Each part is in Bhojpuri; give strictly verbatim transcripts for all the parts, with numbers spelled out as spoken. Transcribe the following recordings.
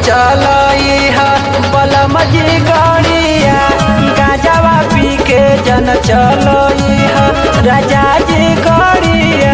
चलई है बलम जी गड़िया गाजवा पी के जन चलई है राजा जी गड़िया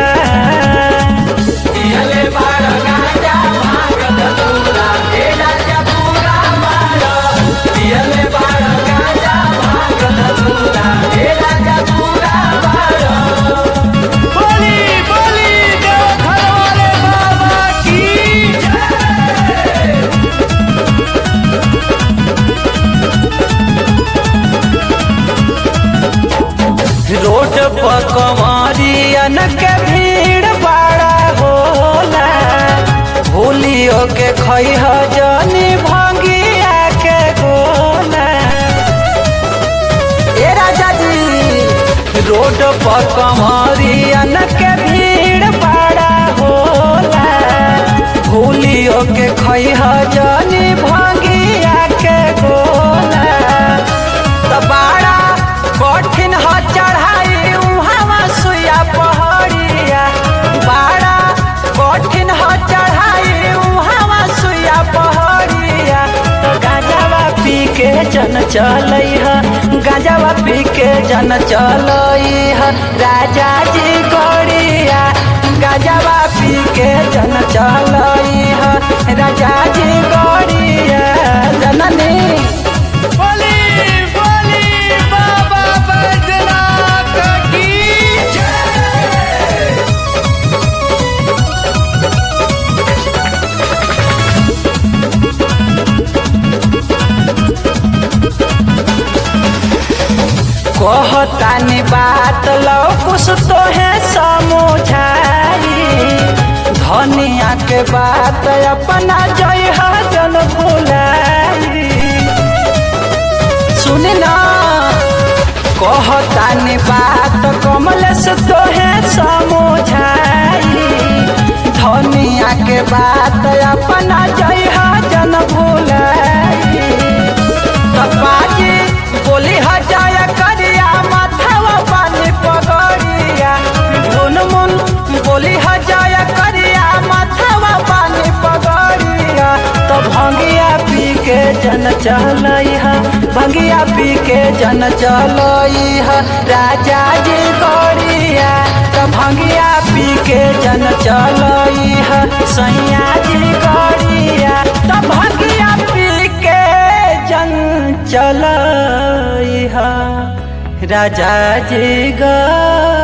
रोड पर कंवरियन के भीड़ बड़ा होला भूलियो के खैह जनी भंगिया के गोला ए राजा जी रोड पर कंवरियन के भीड़ बड़ा होला भूलियो के खैह जनी भंगिया के गोला त बड़ा कठिन ह चढ़ाई उहावा सुया पहड़िया बड़ा कठिन ह चढ़ाई उहावा सुया पहड़िया तो गाजवा पी के जन चलई है गाजवा पी के जन चलई है राजा जी गड़िया गाजवा पी के जन चलई है राजा जी गड़िया जननी कहतानी बात लो कुछ तो है समझाई धनिया के बात अपना जय जन भुलाई सुन ना कहतानी बात कमलेश तो है समझाई धनिया के बात अपना जय जन भुलाई तबाजी बोली हजाया बोली हजाया करिया माथवा पानी पगड़िया तो भंगिया पी के जन चलई है भंगिया पी के जन चलई है राजा जी गड़िया तो भंगिया पी के जन चलई है सैया जी गड़िया तो भंगिया पी के जन चलई है राजा जी गड़िया।